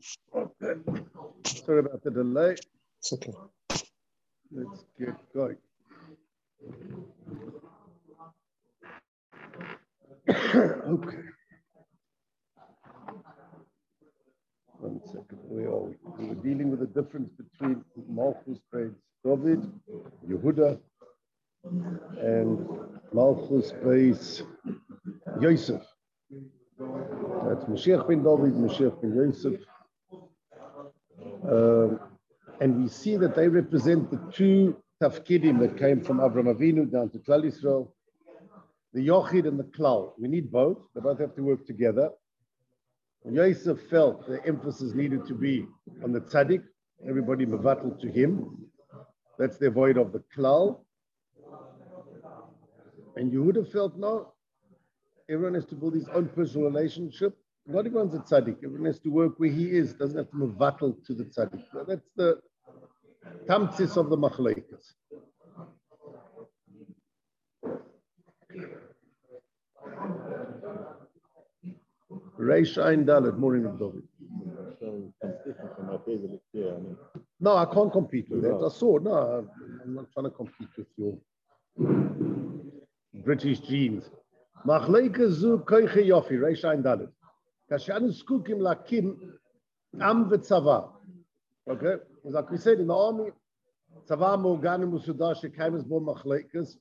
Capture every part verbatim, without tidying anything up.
Okay. Sorry about the delay. It's okay. Let's get going. Okay. One second. Where are we? We were dealing with the difference between Malchus Beis David, Yehuda, and Malchus Beis Yosef. That's Mashiach ben David, Mashiach ben Yosef. Um, and we see that they represent the two tafkidim that came from Avraham Avinu down to Klal Yisrael, the Yochid and the Klal. We need both. They both have to work together. Yosef felt the emphasis needed to be on the tzaddik, everybody mevatel to him. That's the void of the Klal. And Yehuda felt, no, everyone has to build his own personal relationship. Not everyone's a tzaddik. Everyone has to work where he is. Doesn't have to mevatel to the tzaddik. So that's the tamtzis of the machlekes. Reish Ayin Dalet, Morim of David. No, I can't compete with that. I saw, no, I'm not trying to compete with your British genes. Machlekes zu koiche yofi, Reish Ayin Dalet. Kashanu skukim lakim am v'tzava. Okay? Like we said in the army, tzava morganim usudah shekaimes bo machlekes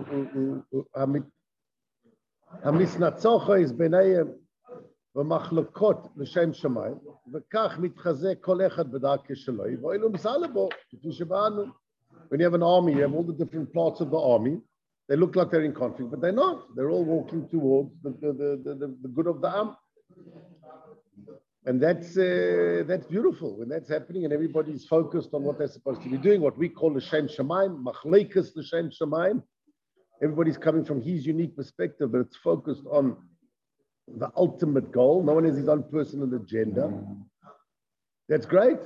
hamisnatzocha is benayim v'machlekot l'shem shamayim v'kach mitchazeh kol echad b'darkei shaloi v'oilu misale bo k'fi sheba'anu. When you have an army, you have all the different parts of the army. They look like they're in conflict, but they're not. They're all walking towards the, the, the, the, the good of the Am. And that's uh, that's beautiful when that's happening and everybody's focused on what they're supposed to be doing, what we call l'shem shamayim, machlekes l'shem shamayim. Everybody's coming from his unique perspective, but it's focused on the ultimate goal. No one has his own personal agenda. That's great.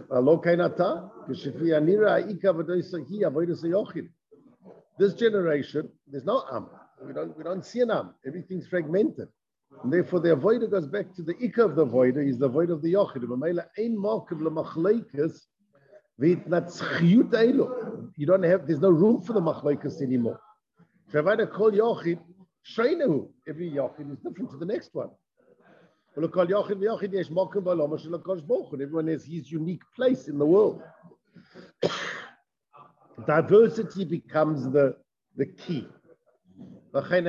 This generation, there's no Am. We don't, we don't see an Am. Everything's fragmented. And therefore, the avoider goes back to the ikka of the avoider, is the avoid of the yochid. You don't have, there's no room for the machlekes anymore. Every yochid is different to the next one. Everyone has his unique place in the world. Diversity becomes the, the key. Therefore,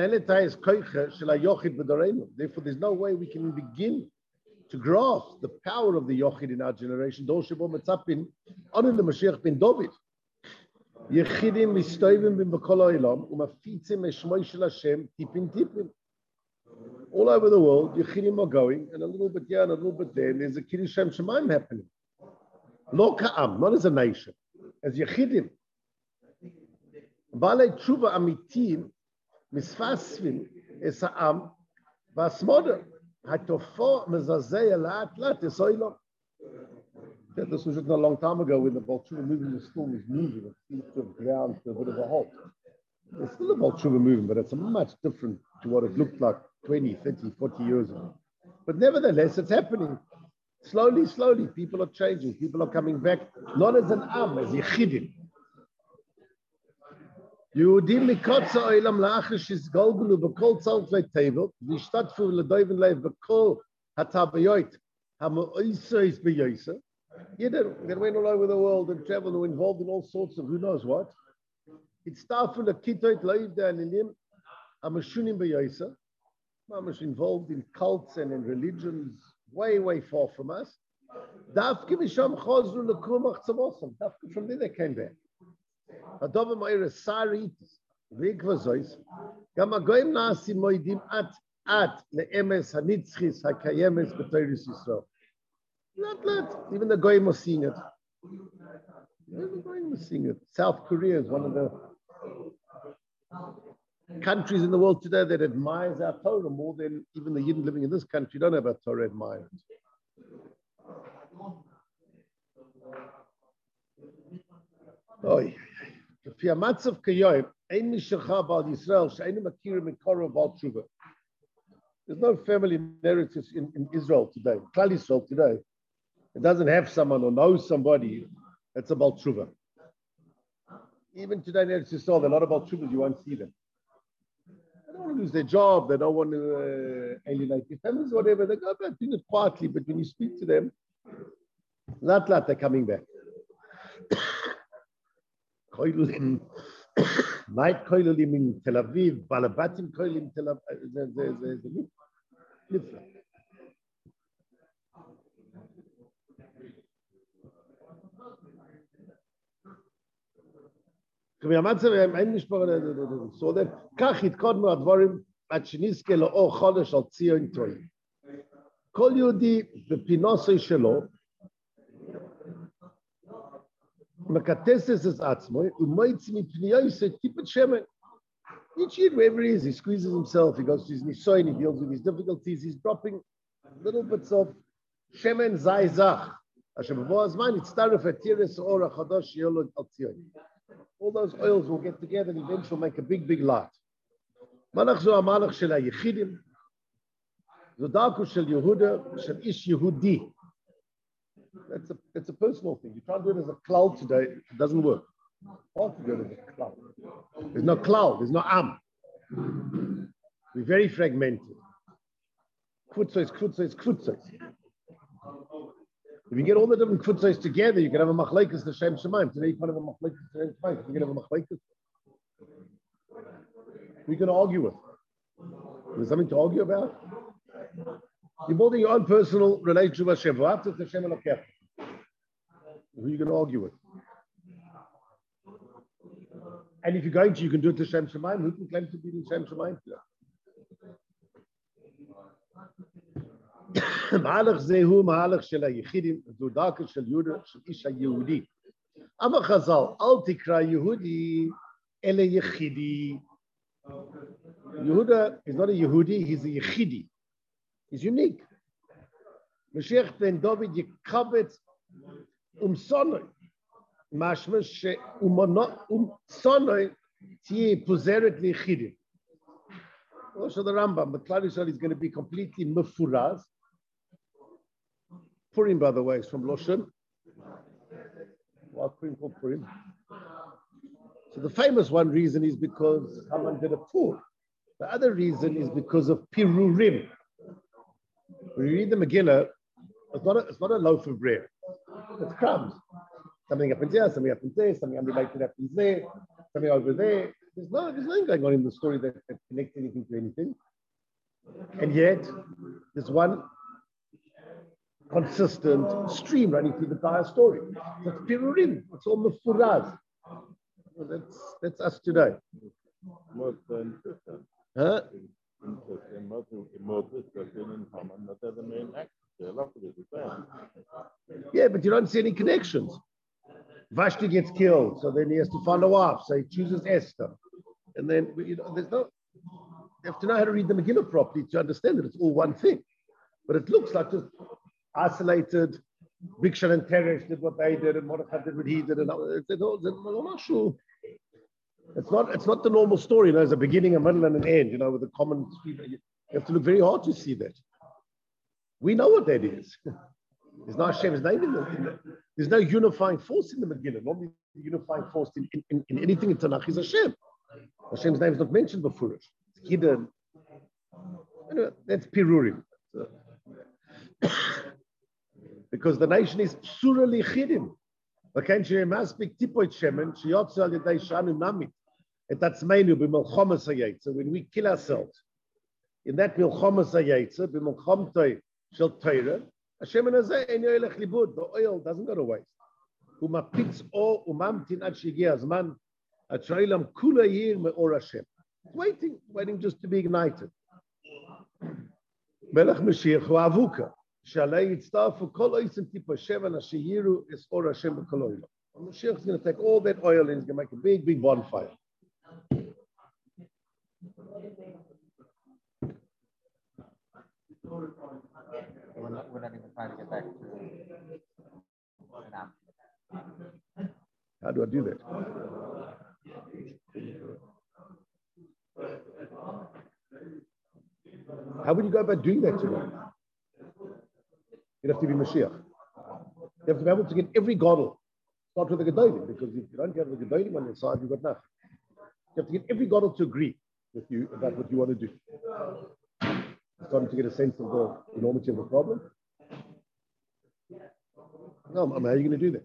there's no way we can begin to grasp the power of the Yochid in our generation. All over the world, Yechidim are going, and a little bit here and a little bit there, and there's a Kiddush Shem Shemaim happening. Lo ka'am, not as a nation, as Yechidim. Balei Tshuva Amitin, Misfasvin es ha'am v'asmoda hatofo mezazeh lat lat esoilom. This was written a long time ago when the Baal Tshuva movement was still was moving. It seems to have ground to a bit of a halt. It's still a Baal Tshuva movement, but it's much different to what it looked like twenty, thirty, forty years ago. But nevertheless, it's happening. Slowly, slowly, people are changing. People are coming back, not as an am, as Yechidim. Yehudim mikotza oilam la'achish isgolgulu b'kol tzalfei tevel v'ishtatfu l'doiven leiv b'kol hatabayot ha'mo'isois b'yosa. Yeah, they went all over the world and traveled and were involved in all sorts of who knows what. It's stafu l'kitoit leiv da'anilim ha'mashunim b'yosa. Mamash involved in cults and in religions way, way far from us. Dafke misham chozru l'kumach tzavosam. Dafke from there they came back. Adova moira saritis v'ikvazois gam agoyim nasi moidim at at le'emes hanitzchis hakayemes b'toyris Yisrael. Not let even the goyim are seeing it. Even the goyim are seeing it. South Korea is one of the countries in the world today that admires our Torah more than even the Yidden living in this country don't have our Torah admired. Oh, yeah. There's no family narratives in, in Israel today, Klal Yisrael today, it doesn't have someone or knows somebody that's about tshuva. Even today in Eretz Yisrael, there are a lot of about tshuvas, you won't see them. They don't want to lose their job, they don't want to uh, alienate their families, whatever. They go about doing it quietly, but when you speak to them, lat lat, they're coming back. Night koilulim in Tel Aviv, balabatim koilulim Tel Aviv. So that כך יתקודמו הדברים עד שנזכה לאור חודש על ציון טוב. כל יהודי בפינוסי שלו מקטסס את עצמו ומויץ מפניוסי טיפת שמן. Each year, wherever he is, he squeezes himself, he goes to his nisoyin, he deals with his difficulties, he's dropping little bits of shemen zay zach. אשר בבוא הזמן יצטרף את תירס האור החדש שיהיה לו על ציון. All those oils will get together and eventually make a big, big light. Malach zo amalach shel hayechidim. Zo darku shel Yehuda, shel ish Yehudi. That's a, that's a personal thing. You try to do it as a cloud today, it doesn't work. Hard to do it as a cloud. There's no cloud, there's no am. We're very fragmented. Kvutzos, kvutzos, kvutzos. If you get all the different kvutzos together, you can have a machlekes to Shem Shemaim. Today you can't have a machlekes to Shem Shemaim. You can have a machlekes. We can argue with. There's something to argue about. You're building your own personal relationship with Hashem. Who are you going to argue with? And if you're going to, you can do it to Shem Shemaim. Who can claim to be in Shem Shemaim? מהלך זה הוא מהלך של היחידים, זו דרכו של יהודה, של איש היהודי. אמר חז"ל, אל תקרא יהודי, אלא יחידי. Yehuda is not a Yehudi, he's a Yechidi. He's unique. Mashiach ben David yekabet um sonoi. Mashma she umono um sonoi tiye pozeret liyichidim. Also the Rambam, the Clarisol is going to be completely mefuraz. Purim, by the way, is from Loshen. Why Purim called Purim? So the famous one reason is because Haman did a pool. The other reason is because of Pirurim. When you read the Megillah, it's not a, it's not a loaf of bread. It's crumbs. Something happens here, something happens there, something unrelated happens there, something over there. There's, no, there's nothing going on in the story that, that connects anything to anything. And yet, there's one consistent stream running through the entire story. That's Pirurim. It's all Mefuraz. Well, that's, that's us today. Huh? Yeah, but you don't see any connections. Vashti gets killed, so then he has to find a wife, so he chooses Esther. And then, you know, there's no, you have to know how to read the Megillah properly to understand that it's all one thing. But it looks like just isolated, Bigshon and Teresh did what they did, and Mordechai did what he did, and it's not sure. It's not, it's not the normal story, you know, there's a beginning, a middle, and an end, you know, with a common stream. You have to look very hard to see that. We know what that is. There's no Hashem's name in the, in the there's no unifying force in the Megillah. Normally, the unifying force in, in, in anything in Tanakh is Hashem. Hashem's name is not mentioned before it. It's hidden. Anyway, that's Pirurim. Because the nation is Psura Lichidim. וכן שמספיק טיפות שמן, שיוצא על ידי שאנו נמית את עצמנו במלחמת היצר, when we kill ourselves, in that מלחמת היצר, במלחמתו של תורה, השמן הזה אינו ילך לאיבוד, the oil doesn't go to waste. הוא מפיץ אור וממתין עד שהגיע הזמן, עד שהעולם כולו יאיר מאור השם. It's waiting, waiting just to be ignited. מלך משיח הוא אבוקה. שעלי יצטרפו כל אויסם טיפה שבן אשר יירו את אור השם בכל העולם. Mashiach is going to take all that oil and he's going to make a big, big bonfire. We're not, we're not even trying to get back to Vietnam. How do I do that? How would you go about doing that today? You'd have to be Mashiach. You have to be able to get every Gadol. Start with the Gedolim, because if you don't get the Gedolim on your side, you've got nothing. You have to get every Gadol to agree with you about what you want to do. You're starting to get a sense of the enormity of the problem. No, how are you going to do that?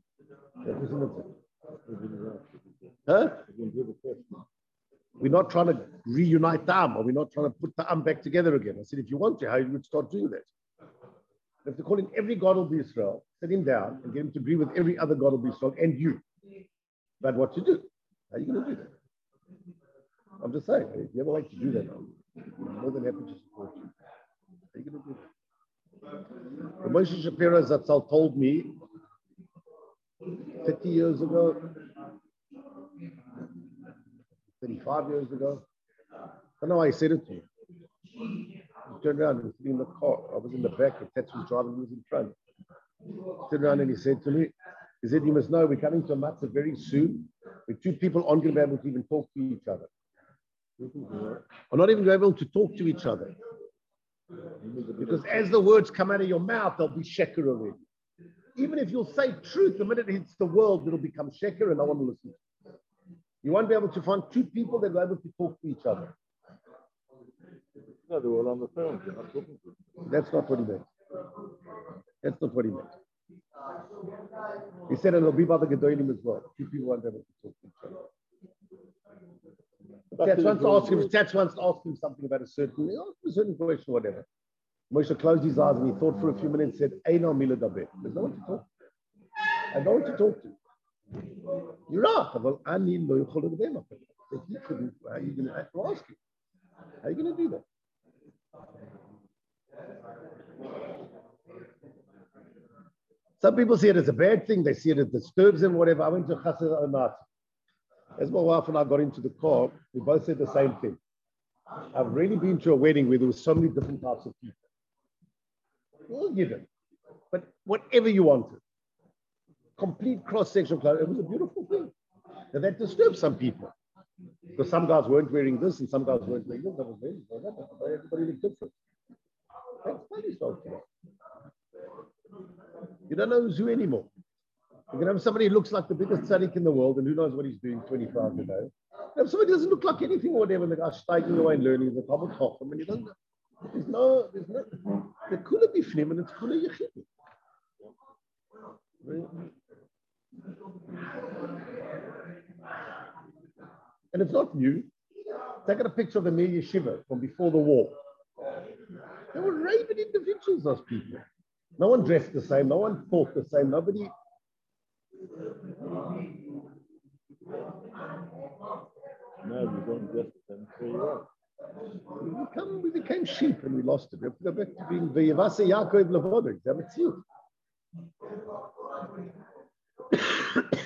Huh? We're not trying to reunite the Am, or we're not trying to put the Am back together again. I said, if you want to, how you would start doing that? You have to call in every God of Israel, sit him down, and get him to agree with every other God of Israel and you about what to do. How are you going to do that? I'm just saying, if you ever like to do that, I'm more than happy to support you. How are you going to do that? The Moshe Shapiro Zatzal told me thirty years ago, thirty-five years ago, I don't know why he said it to me. He turned around and was sitting in the car. I was in the back, the Tetz was driving, he was in front. He turned around and he said to me, he said, you must know we're coming to a matzah very soon where two people aren't going to be able to even talk to each other. Are not even going to be able to talk to each other. Because as the words come out of your mouth, they'll be sheker already. Even if you'll say truth, the minute it hits the world, it'll become sheker and no one will listen. You won't be able to find two people that are able to talk to each other. No, they're all on the phone. They're not talking to them. That's not what he meant. That's not what he meant. He said it'll be by the Gedolim as well. Two people won't be able to talk to each other. Tats wants to ask him, Tats wants to ask him something about a certain, a certain question or whatever. Moshe closed his eyes and he thought for a few minutes and said, Eino mila daber. There's no one to talk to. I don't want to talk to. You're right. Well, I need no you call it the If he couldn't, how are you going to have to ask him? How are you going to do that? Some people see it as a bad thing. They see it as disturbs them, whatever. I went to Chassid Anat. As my wife and I got into the car, we both said the same thing. I've really been to a wedding where there were so many different types of people. All given. But whatever you wanted. Complete cross-section. It was a beautiful thing. And that disturbed some people. Because some guys weren't wearing this and some guys weren't wearing this. That was very, everybody looked different. That's funny stuff. You don't know who's who anymore. You can have somebody who looks like the biggest tzaddik in the world and who knows what he's doing twenty-four hours a day. You have somebody who doesn't look like anything or whatever, and the guy's steiging away and learning the Talmud Chacham, and he doesn't know. There's no, there's no, the kula bifnim and it's kula yechid. And it's not new. Take a picture of the Meir Yeshiva from before the war. They were rabid individuals, those people. No one dressed the same. No one thought the same. Nobody. No, we don't dress the same. So you are. We, become, we became sheep and we lost it. We have to go back to being V'yavase Yaakov Levodik. That was it.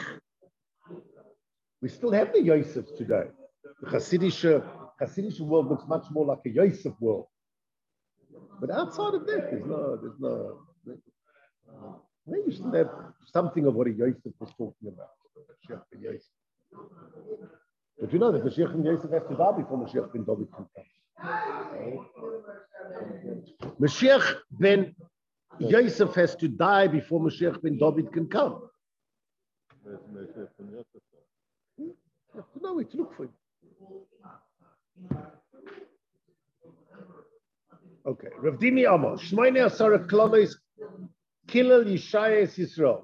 We still have the Yosefs today. The Hasidic, Hasidic world looks much more like a Yosef world. But outside of that, there's no, there's no. Maybe you should have something of what a Yosef was talking about. Mashiach ben Yosef. But you know that Mashiach ben Yosef has to die before Mashiach ben David can come. Mashiach ben Yosef has to die before Mashiach ben David can come. You have to know where to look for him. Okay. Rav Dimi Amar, Shmoinei Asara Klalos, Kilel Yishayes Yisrael.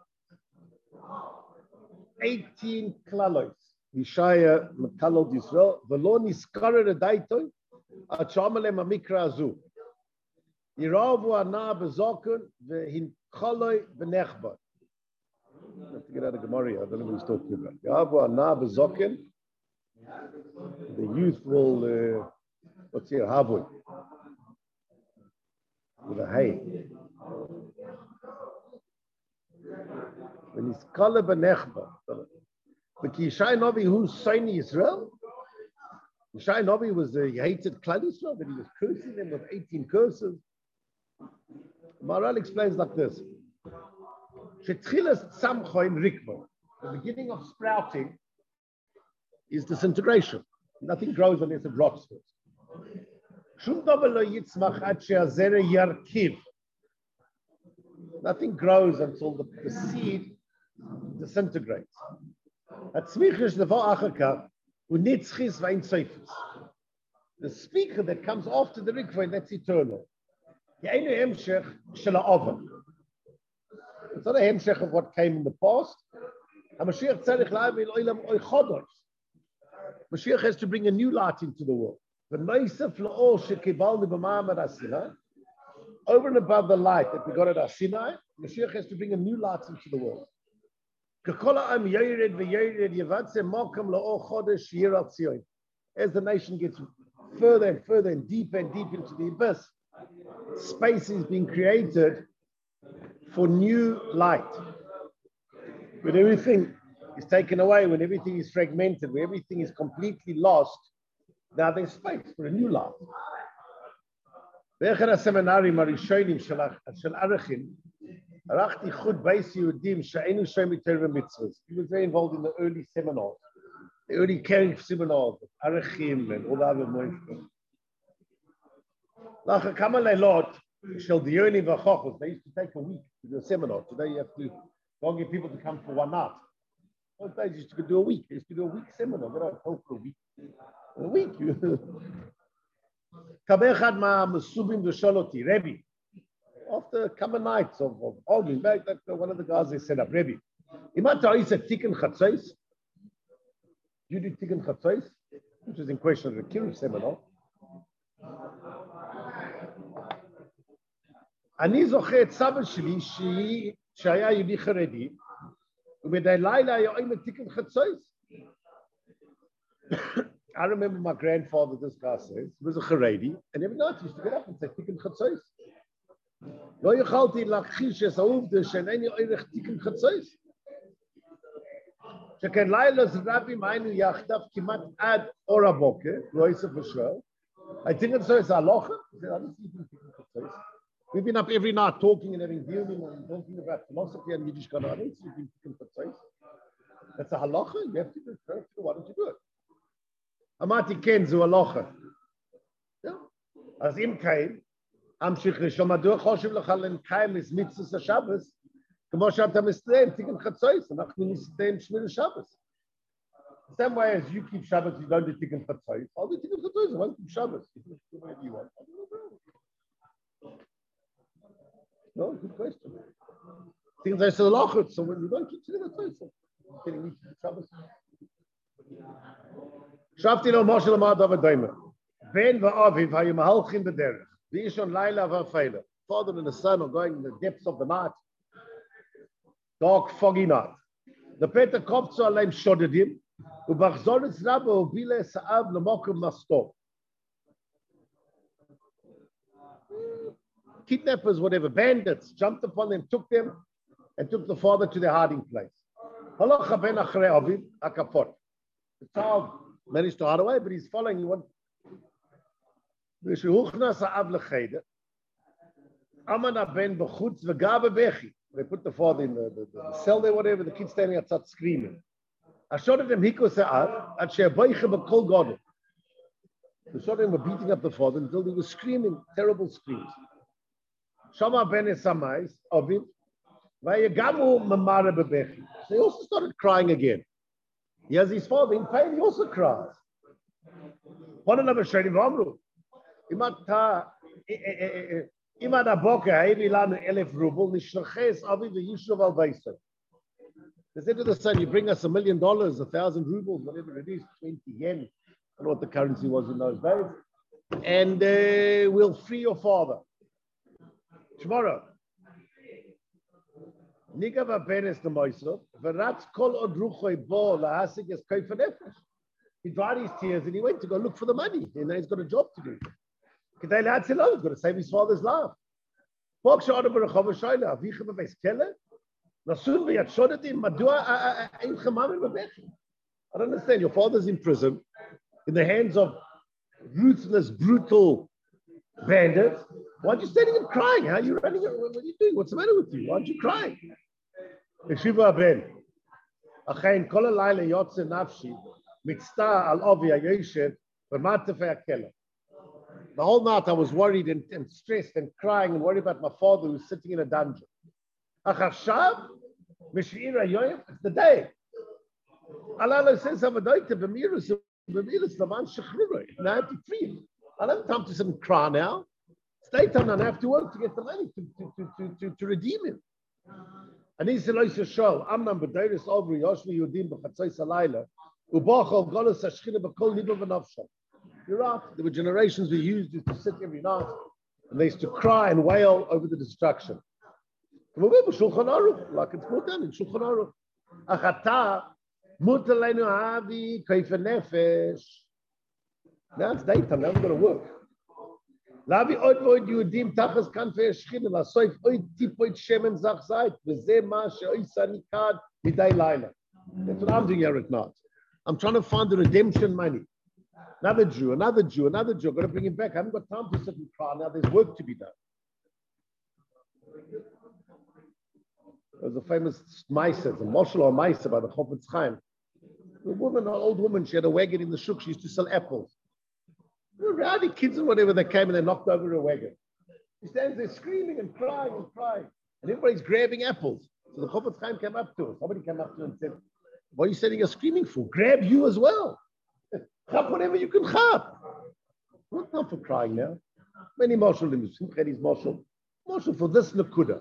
eighteen Klalos. Yishaya Mekalol Yisrael. V'lo niskara redaito, ad shamalem amikra azu. Yiravu ana bezokun, v'hinkholoi v'nechba. I have to get out of Gemara. I don't know what he's talking about. Yiravu ana bezoken. The youth will, uh, what's here, Havui. With a hay. When he's called Benechba. But Yishai Novi, who's Saini Israel? Yishai Novi was a, he hated Klal Israel, but he was cursing them with eighteen curses. Maral explains like this. The beginning of sprouting is disintegration. Nothing grows unless it rots first. Nothing Nothing grows until the, the seed disintegrates. The speaker that comes after the rikvah, that's eternal. It's not a hemshech of what came in the past. Mashiach has to bring a new light into the world. Over and above the light that we got at Sinai, Mashiach has to bring a new light into the world. As the nation gets further and further and deeper and deeper into the abyss, space is being created for new light. When everything is taken away, when everything is fragmented, when everything is completely lost, now there's space for a new light. באחד הסמינרים הראשונים של ערכים, ערכתי חוט בייס יהודים שהיינו שם יותר במצוות. He was very involved in the early seminars, the early caring seminars, ערכים and all the other moifs. לאחר כמה לילות של דיונים והוכחות, they used to take a week to do a seminar. Today you have to go and get people to come for one night. Those days you used to do a week. You used to do a week seminar. They don't talk for a week. A week. Rebbe. After a couple of nights of, of arguing back, that one of the guys they set up, Rebbe. Imata is a tikkun chatzos. You do tikkun chatzos, which is in question of the Kiruv seminar. אני זוכר את סבא שלי שהיה יהודי חרדי, ובדי לילה היה עם תיקון חצות. I remember my grandfather, this guy says, he was a Haredi, and every night he used to get up and say, Tikkun Chatzos. לא יכולתי להכחיש את העובדה שאינני ערך תיקון חצות. שכן לילה רבים היינו יחדיו כמעט עד אור הבוקר, לא יסף ושואל. I think it's so, it's halacha. He said, I don't see Tikkun Chatzos. We've been up every night talking and having dealing and talking about philosophy and Yiddish God. I don't see Tikkun Chatzos. That's a halacha. You have to do it. Why don't you do it? אמרתי כן, זו הלוכה. אז אם קיים, אמשיך לשאול, מדוע חושב לך לקיים את מצוות השבת, כמו שאתה מסתיים, תיקון חצות, אנחנו נסתיים שמירת השבת. Same way as you keep Shabbat, you don't do Tikkun Chatzos. I'll do Tikkun Chatzos, I won't keep Shabbat. You can do whatever you want. No, good question. Things I said a lot, so when you don't keep Tikkun Chatzos, you're getting me to Shabbat. שבתי לו משה למד אב דיימה. בן ואביו היו מהלכים בדרך. באישון לילה ואפלה. Father and the son are going in the depths of the night. Dark, foggy night. לפתע קופצו עליהם שודדים, ובחזורץ רבה הובילה סעב למוקם מסתור. Kidnappers, whatever, bandits, jumped upon them, took them, and took the father to their hiding place. הלך הבן אחרי אביו, הכפות. The child managed to hide away, but he's following one. They put the father in the, the, the cell there, whatever, the kid standing outside screaming. I shot at him, he could say, at God. The shot him were beating up the father until he was screaming, terrible screams. Shama ben Esamais, of him, they also started crying again. He has his father in pain, he also cries. One another shady Vamru. Imata Imada Boka, Evilana Elef Rubel, Nishlaches Avi the Yishuv al Baisa. They said to the son, you bring us a million dollars, a thousand rubles, whatever it is, twenty yen. I don't know what the currency was in those days. And uh, we'll free your father. Tomorrow. Nigava Benes the Moisel, Veratz Kol Odruchoi Bo Lahasik is Kaifanefesh. He dried his tears and he went to go look for the money. And now he's got a job to do. He's got to save his father's life. I don't understand. Your father's in prison in the hands of ruthless, brutal bandits. Why aren't you standing and crying? How are you running? What are you doing? What's the matter with you? Why aren't you crying? Yeshiva Ben. Achain kol halayla yotze nafshi mitzta al ovi hayoshev v'matefei hakela. The whole night I was worried and, and stressed and crying and worried about my father who's sitting in a dungeon. Achashav, Mishira Yoyim, it's the day. Allah says, Avadoite, Bemirus, Bemirus, Lavan Shechruroi. Now I have to free him. I don't have time to sit and cry now. It's daytime and I have to work to get the money to, to, to, to, to, to redeem him. And he said, Shol, Amnam B'deiris Ovri, Yoshmi Yudim B'chatzoi Salayla, Ubachol Golos Hashchina B'kol Liba V'nafsho. You're right. There were generations we used to sit every night and they used to cry and wail over the destruction. Like it's brought down in Shulchan Aruch. Achata, Mutalenu Avi, Kaifa Nefesh. Now it's daytime, now we're going to work. Lavi oid void Yudim tachas kanfei Shechina, lasoif oid tipoid shemen zach zayt, v'zeh ma she'oisa nikad midai laila. That's what I'm doing here at night. I'm trying to find the redemption money. Another Jew, another Jew, another Jew. I've got to bring him back. I haven't got time to sit and cry. Now there's work to be done. There's a famous Maisa, the Moshel or Maisa by the Chofetz Chaim. A woman, an old woman, she had a wagon in the shuk. She used to sell apples. There were rowdy kids and whatever, they came and they knocked over her wagon. She stands there screaming and crying and crying. And everybody's grabbing apples. So the Chofetz Chaim came up to her. Somebody came up to her and said, what are you standing here screaming for? Grab you as well. Chap whatever you can chap. What time for crying now? Many Moshel in the Simchadi's Moshel. Moshel for this Nakuda.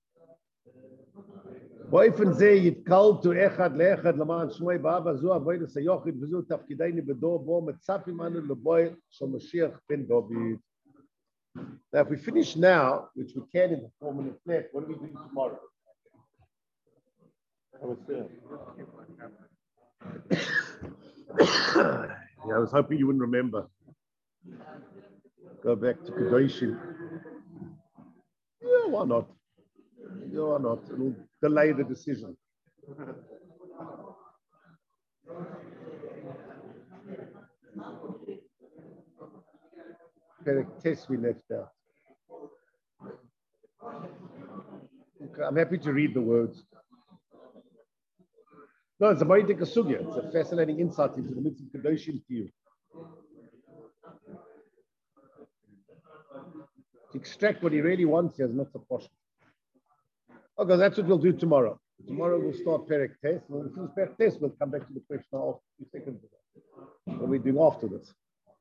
באופן זה יתקלטו אחד לאחד למען שמואי באבא זו אבוידע סיוחד וזו תפקידנו בדור בו מצפים אנו לבוא של משיח בן דוד. Now if we finish now, which we can in the four minute left, what are we doing tomorrow? I was there. Yeah, I was hoping you wouldn't remember. Go back to Kedoshim. Yeah, why not? Yeah, why not? It'll delay the decision. Test we left out. Okay, I'm happy to read the words. No, it's a very big sugya. It's a fascinating insight into the mitzvah Kedoshim to you. To extract what he really wants here is not so possible. Okay, that's what we'll do tomorrow. Tomorrow we'll start Perek Test. When we finish Perek Test, we'll come back to the question of two seconds ago. What are we doing after this?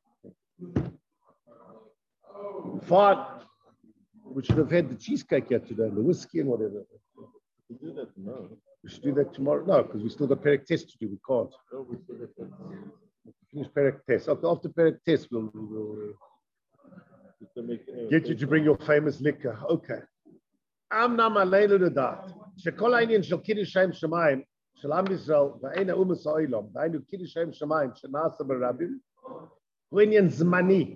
Fine. We should have had the cheesecake yet today, the whiskey and whatever. We do that tomorrow. We should do that tomorrow. No, because we still got Perek Test to do. We can't. No, we still have that. Finish Perek Test. After, after Perek Test, we'll, we'll To make, uh, get you to bring your famous liquor. Okay. אמנם עלינו לדעת, שכל העניין של קידוש שם שמיים, של עם ישראל, ואין האומס העולם, דהיינו קידוש שם שמיים, שנעשה ברבים, הוא עניין זמני.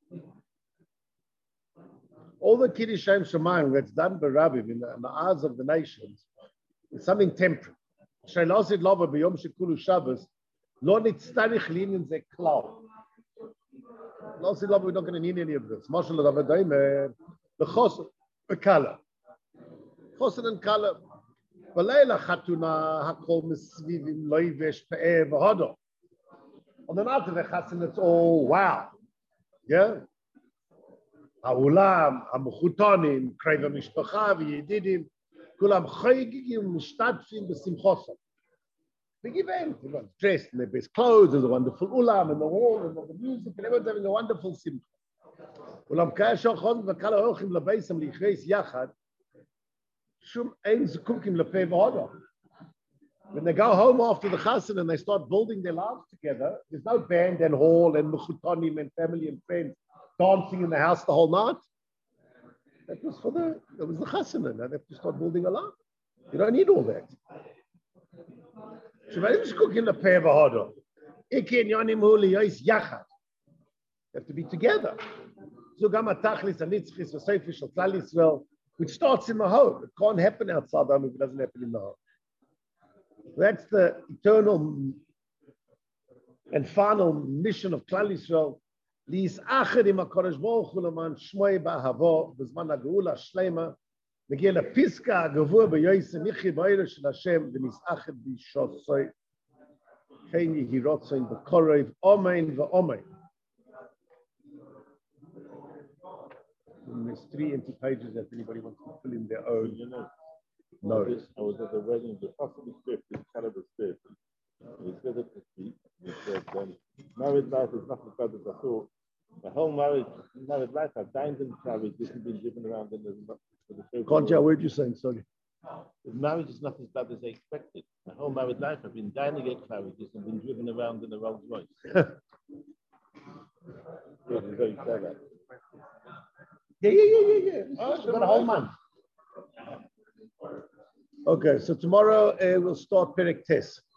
All the קידוש שם שמיים that's done ברבים in the, in the eyes of the nations, is something temporary. שלא עשית לובה ביום שכולו שבס, לא נצטרך לעניין זה כלל. לא עשית לובה, we're not going to need any of this. משהו לדבר דיים, לחוס וקלה. חוסן וקלה. בלילה חתונה, הכל מסביב עם לא יבש פאה והודו. On the night of the chassan, it's all wow. Yeah? העולם, המחותונים, קרב המשפחה וידידים, כולם חגיגים ומשתתפים בשמחוסם. Big event, everyone's dressed in their best clothes, there's a wonderful ulam in the hall, and the music, and everyone's having a wonderful simcha. אולם כאשר חון וקלה הולכים לבייסם להיכנס יחד, שום אין זקוקים לפה והודו. When they go home after the chassan and they start building their lives together, there's no band and hall and mechutonim and family and friends dancing in the house the whole night. That was for the, that was the chassan, and they have to start building a life. You don't need all that. You have to be together. Which starts in the home. It can't happen outside the home if it doesn't happen in the home. That's the eternal and final mission of Klal Yisrael. להיסחד עם הקדוש ברוך הוא למען שמוי באהבו בזמן הגאולה השלמה, נגיע לפסקה הגבוה ביועסה נחיה בעיר של השם ונסחד בישוסוי, כן יהי רצון בקרוב, אמן ואמן. There's three empty pages if anybody wants to fill in their own. No. I was, I was at the wedding, the possible fifty, caliber fifty. We said at the feet. We said, um, married life is not as bad as I thought. The whole marriage, married life, I've dined in marriage, this has been driven around in the, the Concha, what did you say? Sorry. The marriage is not as bad as I expected. My whole married life, I've been dining at marriages and been driven around in a Rolls Royce. Yeah, he's very clever. Yeah, yeah, yeah, yeah, yeah. Oh, It's been a whole month. Okay, so tomorrow uh, we'll start Perek Tes.